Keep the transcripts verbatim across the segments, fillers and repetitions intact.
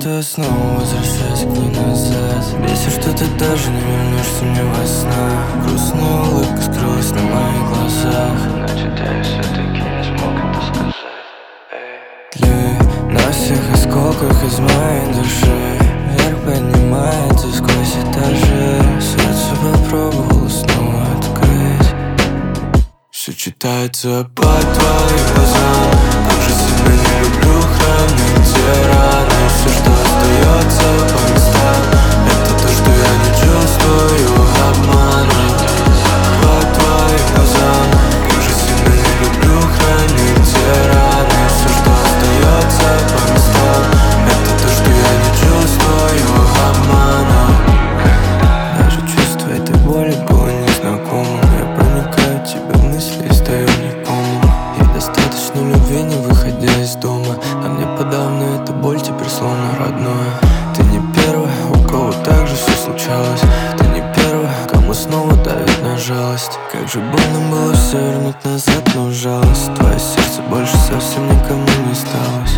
что я снова возвращаюсь к ней назад. Бесит, что ты даже не вернешься мне во снах. Грустная улыбка скрылась на моих глазах. Значит, я все-таки не смог это сказать. Тлею на всех осколках из моей души. Вверх поднимается сквозь этажи. Сердце попробовало снова открыть. Все читается по твоим глазам. Как же сильно не люблю хранить те раны. Все, что остается по местам, это то, что я не чувствую обмана. По твоим глазам. Как же сильно не люблю хранить те раны. Все, что остается по местам, это то, что я не чувствую обмана. Даже чувство этой боли было незнакомым. Я проникаю в тебя мысли и стою некому. Ей достаточно любви, не выходя из дома. А мне подавно эта боль теперь словно родное. Ты не первый, у кого так же все случалось. Ты не первый, кому снова давит на жалость. Как же больно было все вернуть назад, но жалость. Твое сердце больше совсем никому не осталось.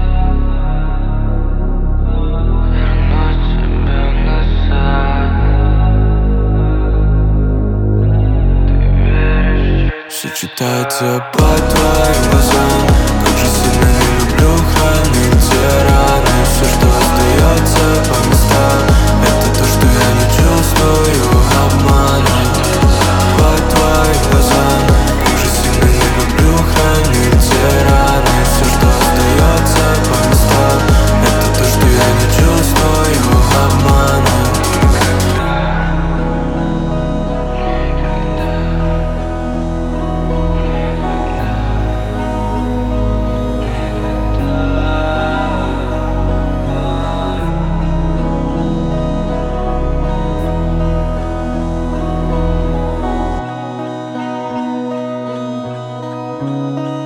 Все читается по твоим глазам. Как же сильно не люблю хранить те раны. Все, что остается по местам, это то, что я не чувствую обмана. По твоим глазам. Как же сильно не люблю хранить те раны. Все, что остается по местам, это то, что я не чувствую обмана. Thank you.